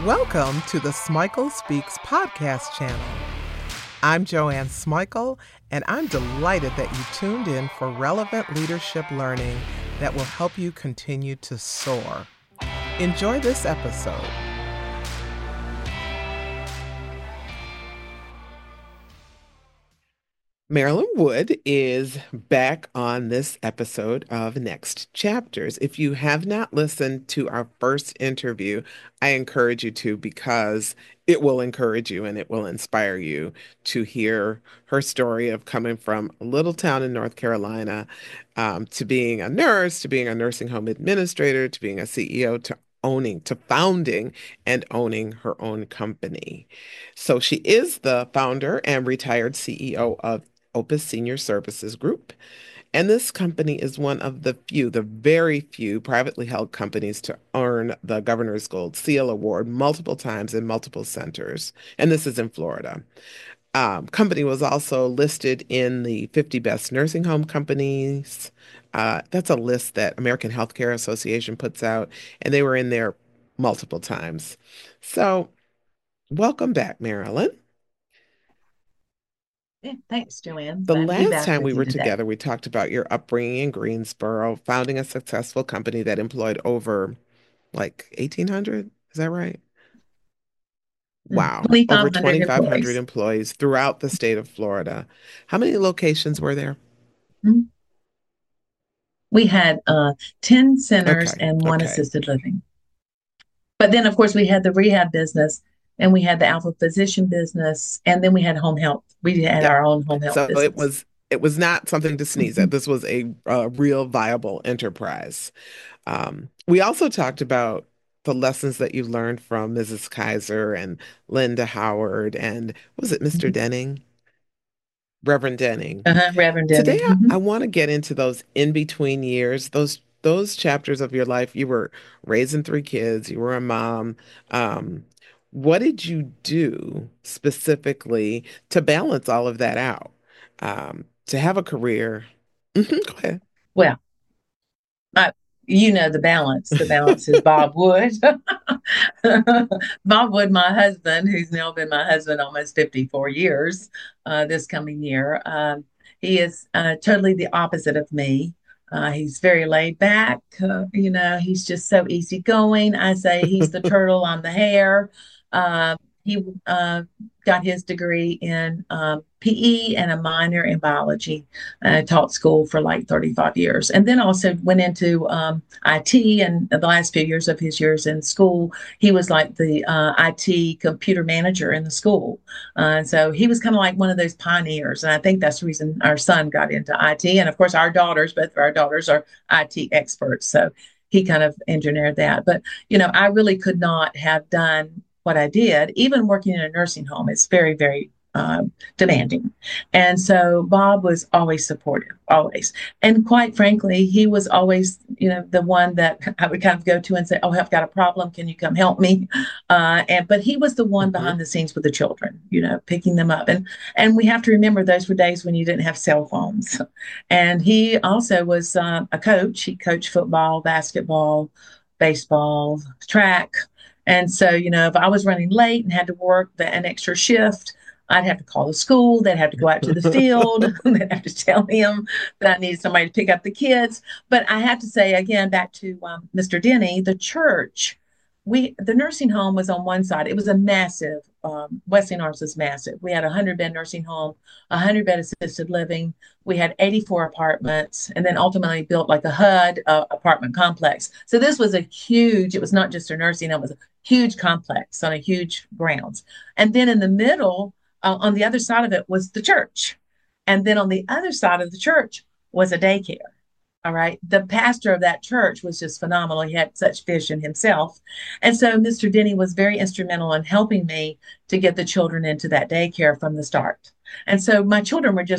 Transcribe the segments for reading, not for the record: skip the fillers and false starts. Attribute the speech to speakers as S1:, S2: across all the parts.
S1: Welcome to the Smikle Speaks podcast channel. I'm Joanne Smikle, and I'm delighted that you tuned in for relevant leadership learning that will help you continue to soar. Enjoy this episode. Marilyn Wood is back on this episode of Next Chapters. If you have not listened to our first interview, I encourage you to, because it will encourage you and it will inspire you to hear her story of coming from a little town in North Carolina, to being a nurse, to being a nursing home administrator, to being a CEO, to founding and owning her own company. So she is the founder and retired CEO of Opus Senior Services Group. And this company is one of the very few privately held companies to earn the Governor's Gold Seal Award multiple times in multiple centers. And this is in Florida. Company was also listed in the 50 Best Nursing Home Companies. That's a list that American Healthcare Association puts out, and they were in there multiple times. So welcome back, Marilyn.
S2: Yeah, thanks, Joanne.
S1: The
S2: Glad to be
S1: last
S2: back
S1: time we
S2: with you
S1: were
S2: today.
S1: together, we talked about your upbringing in Greensboro, founding a successful company that employed over like 1,800. Is that right? Wow. Over
S2: 2,500
S1: 2,500
S2: employees.
S1: employees throughout the state of Florida. How many locations were there?
S2: Mhm. We had 10 centers
S1: Okay.
S2: and one
S1: Okay.
S2: assisted living. But then, of course, we had the rehab business and we had the Alpha Physician business, and then we had home health. We had
S1: Yep.
S2: our own home health
S1: So it
S2: business.
S1: was it was not something to sneeze at.
S2: Mhm.
S1: This was a real viable enterprise. We also talked about the lessons that you learned from Mrs. Kaiser and Linda Howard and was it Mr. Denning? Reverend Denning.
S2: Reverend
S1: Today,
S2: Denning.
S1: I want to get into those in between years, those chapters of your life. You were raising three kids, you were a mom. Um, what did you do specifically to balance all of that out? To have a career. Go ahead.
S2: Well, I, you know the balance. The balance is Bob Wood. Bob Wood, my husband, who's now been my husband almost 54 years this coming year. He is totally the opposite of me. He's very laid back. He's just so easygoing. I say he's the turtle, I'm the hare. He got his degree in PE and a minor in biology. Taught school for like 35 years. And then also went into IT. And the last few years of his years in school, he was like the IT computer manager in the school. So he was kind of like one of those pioneers. And I think that's the reason our son got into IT. And of course, both of our daughters are IT experts. So he kind of engineered that. But, I really could not have done what I did, even working in a nursing home. It's very, very demanding. And so Bob was always supportive, always. And quite frankly, he was always, the one that I would kind of go to and say, "Oh, I've got a problem. Can you come help me?" But he was the one
S1: Hmm.
S2: behind the scenes with the children, picking them up. And we have to remember those were days when you didn't have cell phones. And he also was a coach. He coached football, basketball, baseball, track. And so, if I was running late and had to work an extra shift, I'd have to call the school. They'd have to go out to the field. They'd have to tell him that I needed somebody to pick up the kids. But I have to say again, back to Mr. Denny, the church. The nursing home was on one side. It was a massive. Wesleyan Arms was massive. We had a 100-bed nursing home, a 100-bed assisted living. We had 84 apartments, and then ultimately built like a HUD apartment complex. So this was a huge. It was not just a nursing home; it was a huge complex on a huge grounds. And then in the middle, on the other side of it was the church. And then on the other side of the church was a daycare. All right. The pastor of that church was just phenomenal. He had such vision himself. And so Mr. Denny was very instrumental in helping me to get the children into that daycare from the start. And so my children were just like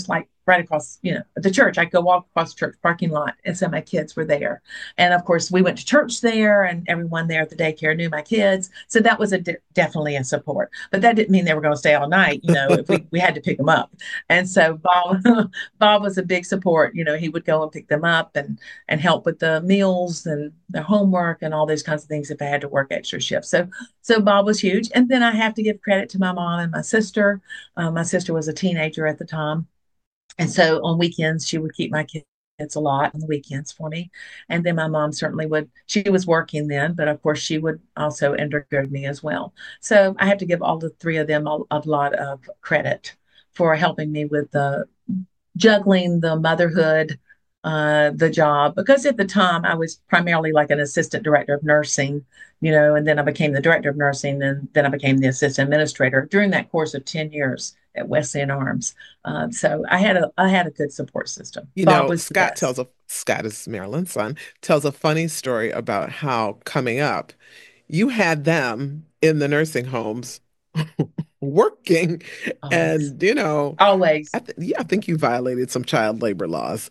S2: right across, the church. I could go walk across the church parking lot. And so my kids were there. And of course, we went to church there, and everyone there at the daycare knew my kids. So that was definitely a support. But that didn't mean they were going to stay all night, if we had to pick them up. And so Bob was a big support. He would go and pick them up and help with the meals and their homework and all those kinds of things if I had to work extra shifts. So Bob was huge. And then I have to give credit to my mom and my sister. My sister was a teenager at the time. And so on weekends, she would keep my kids a lot on the weekends for me. And then my mom certainly would, she was working then, but of course she would also undergird me as well. So I have to give all the three of them a lot of credit for helping me with the juggling the motherhood, the job, because at the time I was primarily like an assistant director of nursing, and then I became the director of nursing, and then I became the assistant administrator during that course of 10 years at Wesleyan Arms. So I had a good support system. Bob was the best.
S1: Scott is Marilyn's son, tells a funny story about how coming up, you had them in the nursing homes working,
S2: Always,
S1: and
S2: always.
S1: yeah, I think you violated some child labor laws.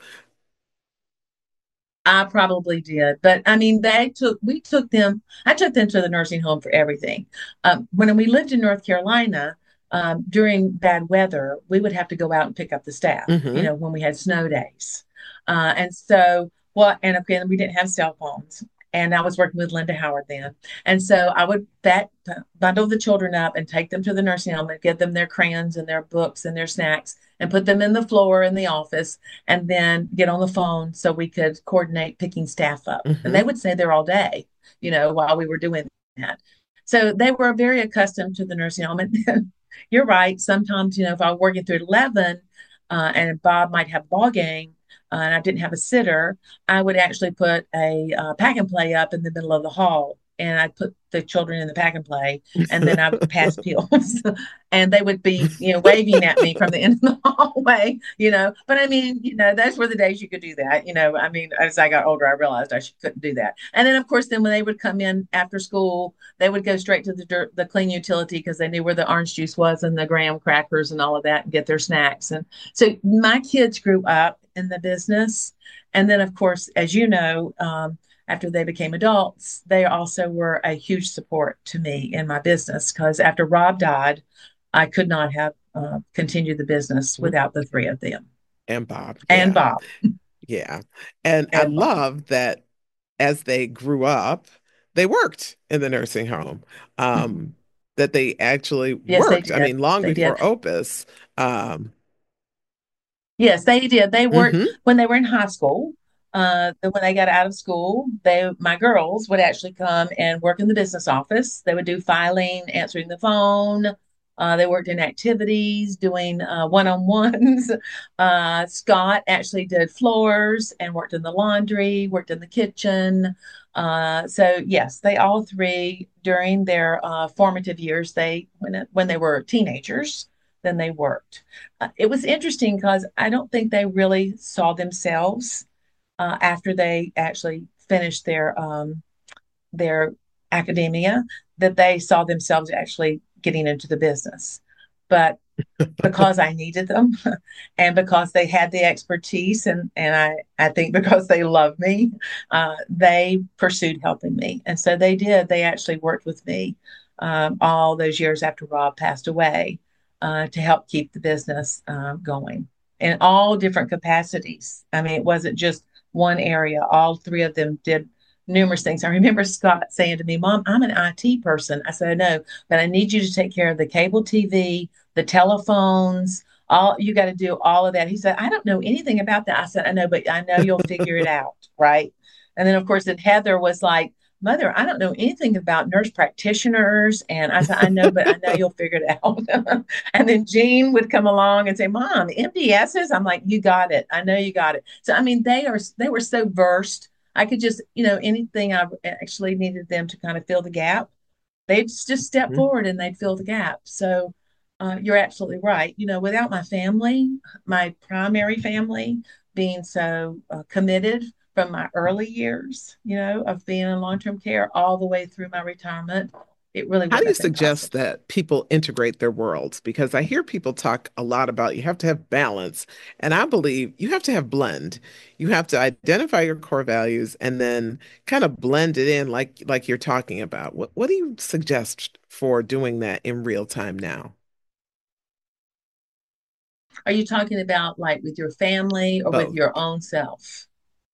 S2: I probably did, but I mean, I took them to the nursing home for everything. When we lived in North Carolina, during bad weather, we would have to go out and pick up the staff,
S1: Hmm.
S2: when we had snow days. And so, well, and again, we didn't have cell phones. And I was working with Linda Howard then. And so I would bundle the children up and take them to the nursing home and give them their crayons and their books and their snacks and put them in the floor in the office and then get on the phone so we could coordinate picking staff up. And they
S1: Hmm.
S2: would stay there all day, while we were doing that. So they were very accustomed to the nursing home. And you're right. Sometimes, if I was working through 11 and Bob might have a ball game and I didn't have a sitter, I would actually put a pack and play up in the middle of the hall. And I'd put the children in the pack and play, and then I'd pass pills, and they would be, waving at me from the end of the hallway. But I mean, those were the days you could do that. I mean, as I got older, I realized couldn't do that. And then, of course, then when they would come in after school, they would go straight to the clean utility because they knew where the orange juice was and the graham crackers and all of that, and get their snacks. And so my kids grew up in the business, and then, of course, as you know. After they became adults, they also were a huge support to me in my business because after Rob died, I could not have continued the business without the three of them
S1: And Bob,
S2: and
S1: yeah,
S2: Bob
S1: yeah. And I
S2: and Bob.
S1: love that as they grew up, they worked in the nursing home.
S2: Mhm.
S1: Um, that they actually
S2: Yes, they
S1: worked. I
S2: did.
S1: mean, long
S2: They did.
S1: before Opus. Um,
S2: Yes, they did. They worked
S1: mhm.
S2: when they were in high school. Then when they got out of school, my girls would actually come and work in the business office. They would do filing, answering the phone. They worked in activities, doing one-on-ones. Scott actually did floors and worked in the laundry, worked in the kitchen. So yes, they all three during their formative years, when they were teenagers, then they worked. It was interesting because I don't think they really saw themselves after they actually finished their academia, that they saw themselves actually getting into the business. But because I needed them and because they had the expertise, and I think because they love me, they pursued helping me. And so they did. They actually worked with me all those years after Rob passed away to help keep the business going in all different capacities. I mean, it wasn't just one area. All three of them did numerous things. I remember Scott saying to me, Mom, I'm an IT person. I said, I know, but I need you to take care of the cable TV, the telephones, all you got to do all of that. He said, I don't know anything about that. I said, I know, but I know you'll figure it out. Right. And then, of course, then Heather was like, Mother, I don't know anything about nurse practitioners. And I said, I know, but I know you'll figure it out. And then Jean would come along and say, Mom, MDSs. I'm like, you got it. I know you got it. So, I mean, they were so versed. I could just, anything I actually needed them to kind of fill the gap, they'd just step forward and they'd fill the gap. So you're absolutely right. Without my family, my primary family being so committed from my early years, of being in long term care all the way through my retirement, It really
S1: How do
S2: wouldn't
S1: you
S2: have been
S1: suggest
S2: possible.
S1: that people integrate their worlds? Because I hear people talk a lot about you have to have balance, and I believe you have to have blend. You have to identify your core values and then kind of blend it in like you're talking about. What do you suggest for doing that in real time now?
S2: Are you talking about like with your family or with
S1: Both.
S2: your own self?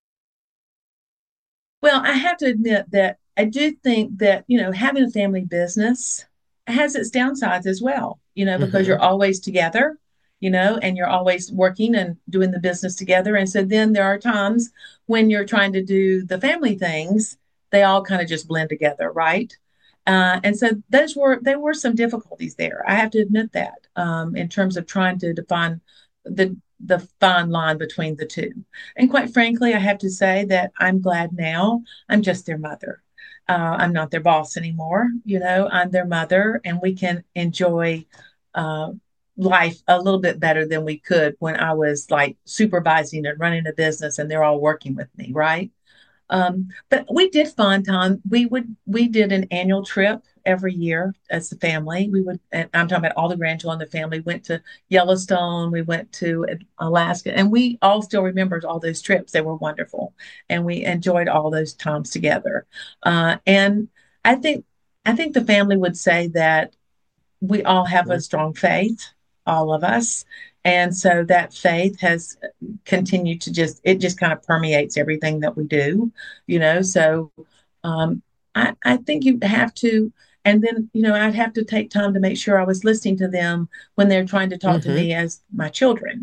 S2: Well, I have to admit that I do think that, having a family business has its downsides as well, because you're
S1: Hmm.
S2: always together, and you're always working and doing the business together. And so then there are times when you're trying to do the family things, they all kind of just blend together, right? And so there were some difficulties there. I have to admit that, in terms of trying to define the fine line between the two. And quite frankly, I have to say that I'm glad now I'm just their mother. I'm not their boss anymore. I'm their mother, and we can enjoy uh, life a little bit better than we could when I was like supervising and running a business and they're all working with me, right? But we did find time. We did an annual trip every year as a family. We would, and I'm talking about all the grandchildren in the family, went to Yellowstone, we went to Alaska, and we all still remember all those trips. They were wonderful, and we enjoyed all those times together. And I think I think the family would say that we all have a strong faith, all of us. And so that faith has continued to it just kind of permeates everything that we do. So um, I think you have to, and then, I'd have to take time to make sure I was listening to them when they're trying to talk to
S1: Hmm.
S2: me as my children,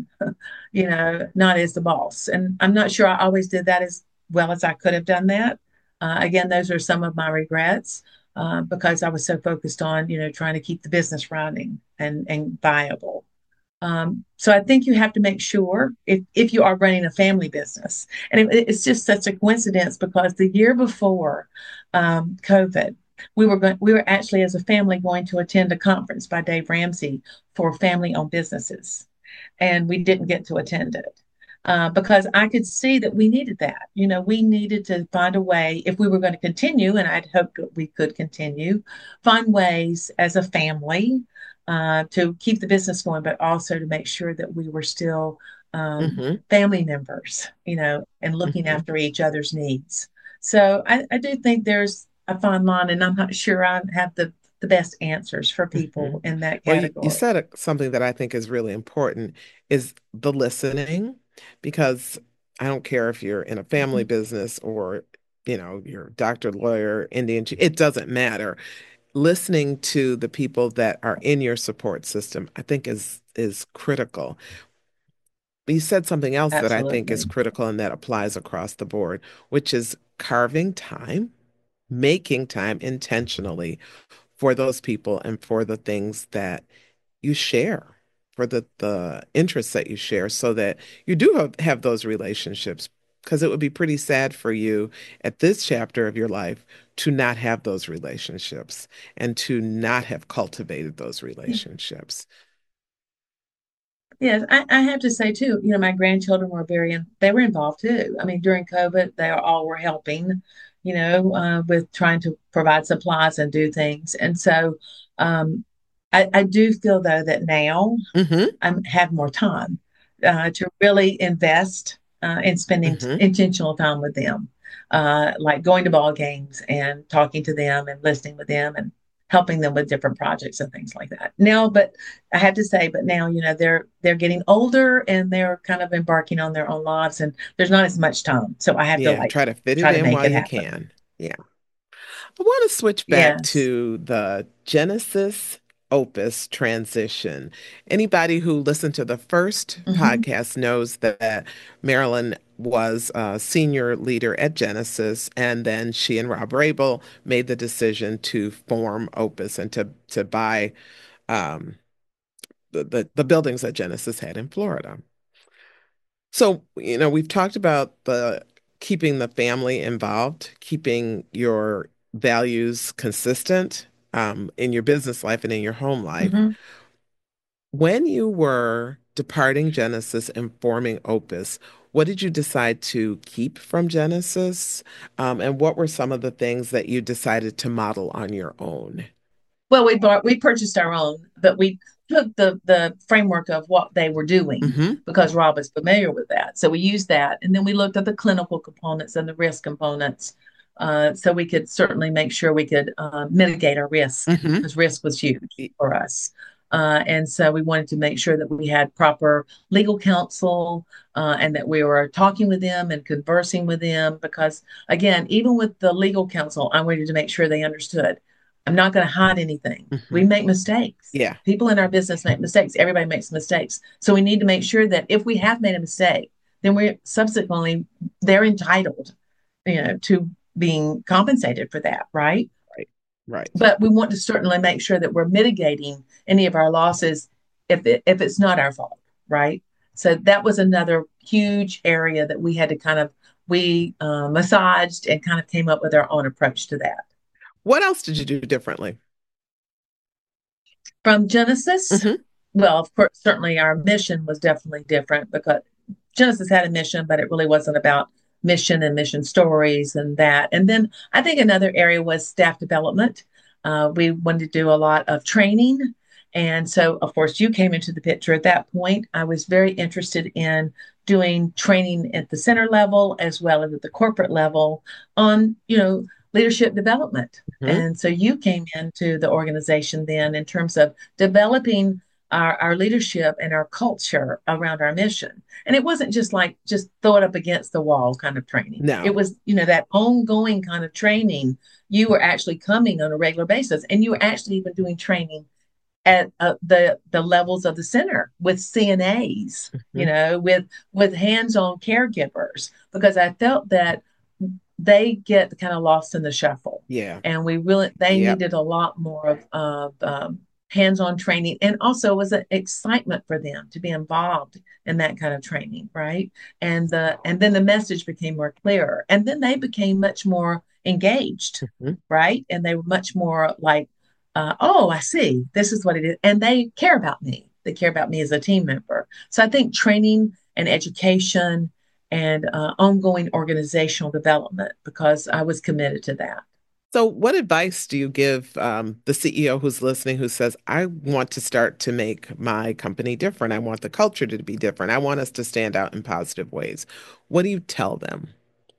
S2: not as the boss. And I'm not sure I always did that as well as I could have done that. Again, those are some of my regrets, because I was so focused on, trying to keep the business running and viable. So I think you have to make sure if you are running a family business, and it's just such a coincidence because the year before COVID, we were actually as a family going to attend a conference by Dave Ramsey for family-owned businesses, and we didn't get to attend it. Because I could see that we needed that. We needed to find a way if we were going to continue, and I'd hoped that we could continue, find ways as a family to keep the business going, but also to make sure that we were still
S1: Hmm.
S2: family members, and looking
S1: Hmm.
S2: after each other's needs. So I do think there's a fine line, and I'm not sure I have the best answers for
S1: Hmm.
S2: people in that
S1: Well, you
S2: category.
S1: said something that I think is really important is the listening, because I don't care if you're in a family
S2: Mhm.
S1: business or, you're a doctor, lawyer, Indian chief, it doesn't matter. Listening to the people that are in your support system, I think is critical. But you said something else that I think is
S2: Absolutely.
S1: critical and that applies across the board, which is carving time, making time intentionally for those people and for the things that you share, for the interests that you share, so that you do have those relationships. Because it would be pretty sad for you at this chapter of your life to not have those relationships and to not have cultivated those
S2: Yeah.
S1: relationships.
S2: Yes, I have to say too, my grandchildren were they were involved too. I mean, during COVID, they all were helping, with trying to provide supplies and do things. And so um, I do feel though that now
S1: Hmm.
S2: I have more time to really invest in spending
S1: Hmm.
S2: intentional time with them, like going to ball games and talking to them and listening with them and helping them with different projects and things like that. Now, but I have to say, but now they're getting older and they're kind of embarking on their own lives, and there's not as much time, so I have to
S1: Yeah,
S2: like
S1: try to fit it
S2: try to
S1: in
S2: make
S1: while
S2: it
S1: you
S2: happen.
S1: can. Yeah. I want to switch back
S2: Yes.
S1: to the Genesis Opus transition. Anybody who listened to the first
S2: Hmm.
S1: podcast knows that Marilyn was a senior leader at Genesis, and then she and Rob Rabel made the decision to form Opus and to buy um, the buildings that Genesis had in Florida. So, we've talked about the keeping the family involved, keeping your values consistent in your business life and in your home life.
S2: Hmm.
S1: When you were departing Genesis and forming Opus, what did you decide to keep from Genesis? And what were some of the things that you decided to model on your own?
S2: Well, we purchased our own, but we took the framework of what they were doing
S1: Hmm.
S2: because Rob was familiar with that. So we used that, and then we looked at the clinical components and the risk components, so we could certainly make sure we could mitigate our risk
S1: Hmm.
S2: because risk was huge for us. And so we wanted to make sure that we had proper legal counsel and that we were talking with them and conversing with them because, again, even with the legal counsel, I wanted to make sure they understood I'm not going to hide anything. We
S1: Hmm.
S2: make mistakes.
S1: Yeah.
S2: People in our business make mistakes. Everybody makes mistakes. So we need to make sure that if we have made a mistake, then we're subsequently they're entitled, to being compensated for that, right?
S1: Right. Right.
S2: But we want to certainly make sure that we're mitigating any of our losses if it's not our fault, right? So that was another huge area that we had to kind of we massaged and kind of came up with our own approach to that.
S1: What else did you do differently?
S2: From Genesis,
S1: Hmm.
S2: well, of course, certainly our mission was definitely different because Genesis had a mission, but it really wasn't about mission and mission stories and that. And then I think another area was staff development. We wanted to do a lot of training. And so, of course, you came into the picture at that point. I was very interested in doing training at the center level as well as at the corporate level on, leadership development.
S1: Hmm.
S2: And so you came into the organization then in terms of developing our leadership and our culture around our mission. And it wasn't just like just throw it up against the wall kind of training. It
S1: No.
S2: was, that ongoing kind of training. You were actually coming on a regular basis, and you were actually even doing training at the levels of the center with CNAs,
S1: Hmm.
S2: with hands-on caregivers, because I felt that they get kind of lost in the shuffle,
S1: Yeah.
S2: and they
S1: Yep.
S2: needed a lot more of hands-on training, and also was an excitement for them to be involved in that kind of training, right? And then the message became more clear, and then they became much more engaged,
S1: Hmm.
S2: right? And they were much more like, oh, I see, this is what it is, and they care about me. They care about me as a team member. So I think training and education and ongoing organizational development because I was committed to that.
S1: So, what advice do you give the CEO who's listening who says, I want to start to make my company different? I want the culture to be different. I want us to stand out in positive ways. What do you tell them?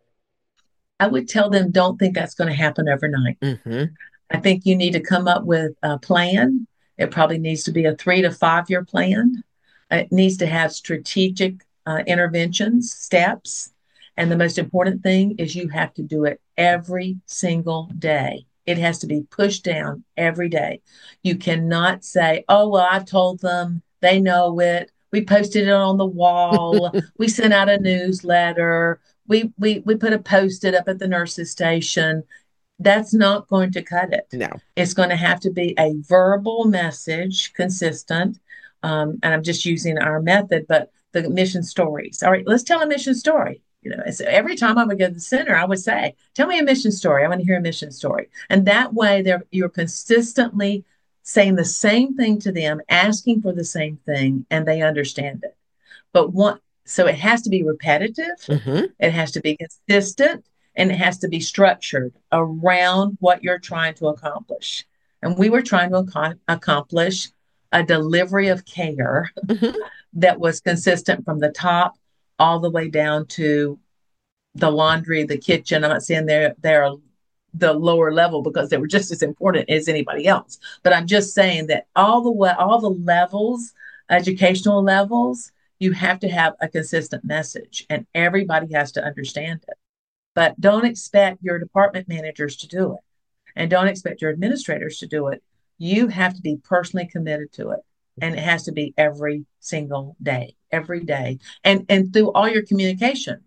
S2: I would tell them don't think that's going to happen overnight.
S1: Hmm.
S2: I think you need to come up with a plan. It probably needs to be a 3 to 5 year plan. It needs to have strategic interventions, steps. And the most important thing is you have to do it every single day. It has to be pushed down every day. You cannot say, oh, well, I've told them, they know it. We posted it on the wall. We sent out a newsletter. We put a post-it up at the nurses station. That's not going to cut it.
S1: No.
S2: It's going to have to be a verbal message, consistent. And I'm just using our method, but the mission stories. All right, let's tell a mission story. So every time I would go to the center, I would say, "Tell me a mission story. I want to hear a mission story." And that way, you're consistently saying the same thing to them, asking for the same thing, and they understand it. But so it has to be repetitive,
S1: Hmm.
S2: it has to be consistent, and it has to be structured around what you're trying to accomplish. And we were trying to accomplish a delivery of care
S1: Hmm.
S2: that was consistent from the top all the way down to the laundry, the kitchen. I'm not saying they're the lower level because they were just as important as anybody else. But I'm just saying that all the levels, educational levels, you have to have a consistent message, and everybody has to understand it. But don't expect your department managers to do it, and don't expect your administrators to do it. You have to be personally committed to it, and it has to be every single day, every day, and through all your communication.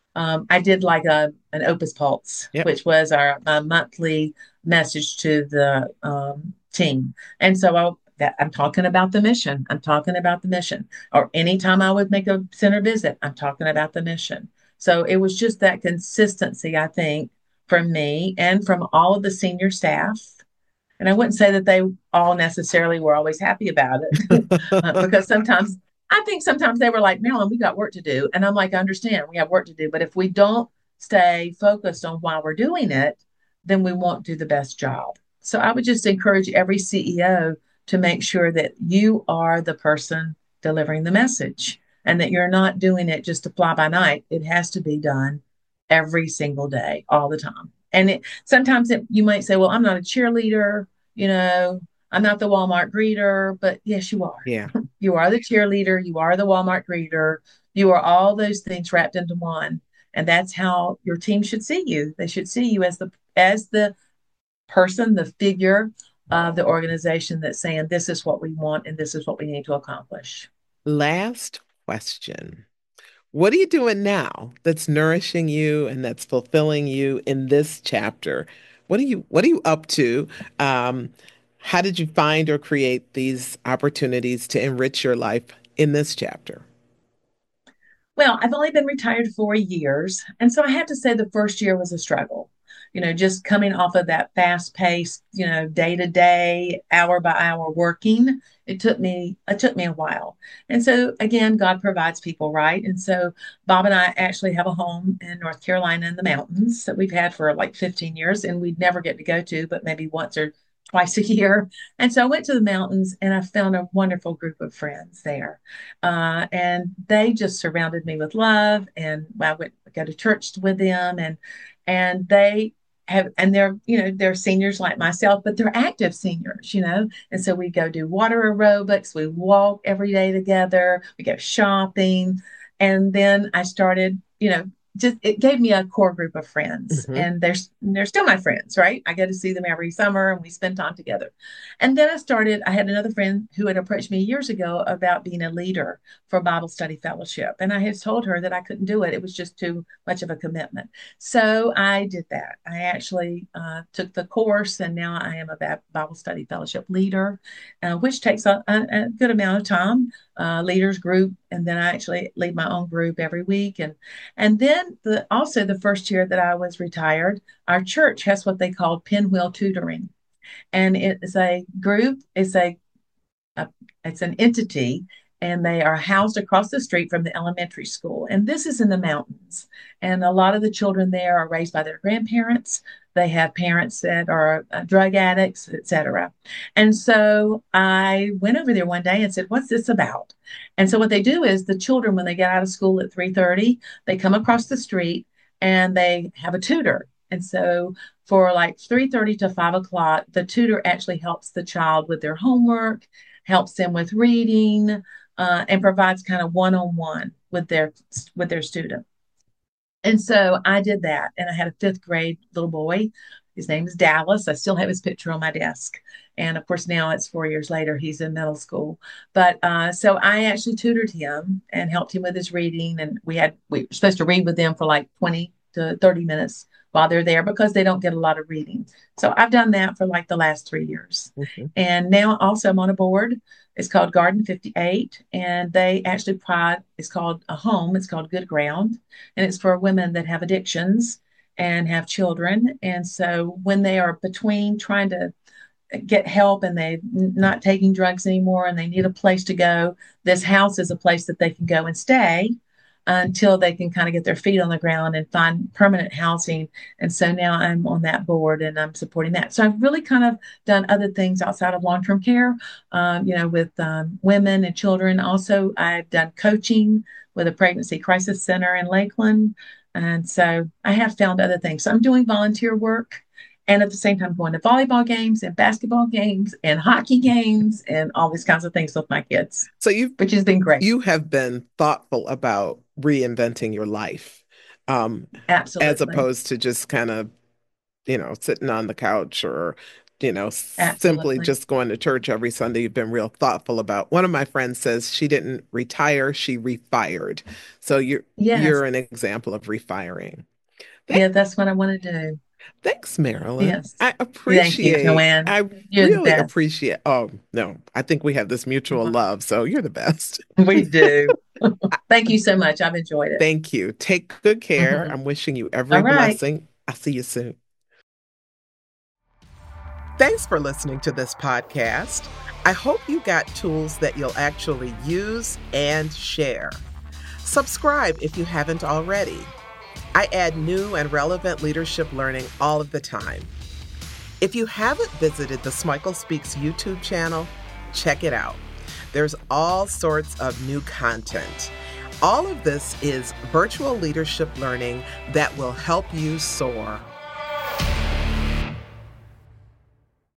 S2: I did like an Opus Pulse,
S1: Yep.
S2: which was our monthly message to the team. And so I'm talking about the mission. I'm talking about the mission. Or anytime I would make a center visit, I'm talking about the mission. So it was just that consistency, I think, from me and from all of the senior staff. And I wouldn't say that they all necessarily were always happy about it because I think sometimes they were like, Marilyn, we got work to do. And I'm like, I understand we have work to do. But if we don't stay focused on why we're doing it, then we won't do the best job. So I would just encourage every CEO to make sure that you are the person delivering the message and that you're not doing it just to fly by night. It has to be done every single day, all the time. And sometimes you might say, well, I'm not a cheerleader, you know, I'm not the Walmart greeter, but yes, you are.
S1: Yeah.
S2: You are the cheerleader, you are the Walmart greeter, you are all those things wrapped into one. And that's how your team should see you. They should see you as the person, the figure of the organization that's saying, this is what we want and this is what we need to accomplish.
S1: Last question. What are you doing now that's nourishing you and that's fulfilling you in this chapter? What are you up to? Um, how did you find or create these opportunities to enrich your life in this chapter?
S2: Well, I've only been retired 4 years. And so I have to say the first year was a struggle. Just coming off of that fast paced, day to day, hour by hour working, it took me a while. And so again, God provides people, right? And so Bob and I actually have a home in North Carolina in the mountains that we've had for like 15 years and we'd never get to go to, but maybe once or twice a year. And so I went to the mountains and I found a wonderful group of friends there. And they just surrounded me with love. And I went go to church with them, and they and they're seniors like myself, but they're active seniors. And so we go do water aerobics, we walk every day together, we go shopping, and then I started, just it gave me a core group of friends,
S1: Hmm.
S2: and they're still my friends, right? I go to see them every summer and we spend time together. And then I had another friend who had approached me years ago about being a leader for Bible Study Fellowship. And I had told her that I couldn't do it. It was just too much of a commitment. So I did that. I actually took the course, and now I am a Bible Study Fellowship leader, which takes a good amount of time, leaders group. And then I actually lead my own group every week. And then also the first year that I was retired, our church has what they call pinwheel tutoring, and it is a group. A it's an entity, and they are housed across the street from the elementary school. And this is in the mountains. And a lot of the children there are raised by their grandparents. They have parents that are drug addicts, etc. And so I went over there one day and said, "What's this about?" And so what they do is the children, when they get out of school at 3:30, they come across the street and they have a tutor. And so for like 3:30 to 5 o'clock, the tutor actually helps the child with their homework, helps them with reading, and provides kind of one-on-one with their student. And so I did that, and I had a fifth grade little boy. His name is Dallas. I still have his picture on my desk. And of course, now it's 4 years later, he's in middle school. But so I actually tutored him and helped him with his reading. And we were supposed to read with them for like 20 to 30 minutes while they're there because they don't get a lot of reading. So I've done that for like the last 3 years.
S1: Hmm.
S2: And now also I'm on a board. It's called Garden 58. And they actually it's called a home. It's called Good Ground, and it's for women that have addictions and have children. And so when they are between trying to get help and they're not taking drugs anymore and they need a place to go, this house is a place that they can go and stay until they can kind of get their feet on the ground and find permanent housing. And so now I'm on that board and I'm supporting that. So I've really kind of done other things outside of long-term care, with women and children. Also, I've done coaching with a pregnancy crisis center in Lakeland. And so I have found other things. So I'm doing volunteer work and at the same time going to volleyball games and basketball games and hockey games and all these kinds of things with my kids,
S1: So you
S2: which has been great.
S1: you have been thoughtful about reinventing your life, um, as
S2: Absolutely.
S1: opposed to just kind of, sitting on the couch or, simply
S2: Absolutely.
S1: just going to church every Sunday. You've been real thoughtful about. One of my friends says she didn't retire, she refired. So you're
S2: Yes.
S1: an example of refiring.
S2: Yeah,
S1: Thank,
S2: that's what I want to do.
S1: thanks, Marilyn.
S2: Yes.
S1: I
S2: Thank you,
S1: appreciate,
S2: Joanne.
S1: I
S2: You're the
S1: really
S2: best.
S1: appreciate, oh, no, I think we have this mutual love, so you're the best.
S2: We do. Thank you so much. I've enjoyed it.
S1: Thank you. Take good care.
S2: Mhm.
S1: I'm wishing you
S2: All
S1: every
S2: right.
S1: blessing. I'll see you soon. Thanks for listening to this podcast. I hope you got tools that you'll actually use and share. Subscribe if you haven't already. I add new and relevant leadership learning all of the time. If you haven't visited the Smichael Speaks YouTube channel, check it out. There's all sorts of new content. All of this is virtual leadership learning that will help you soar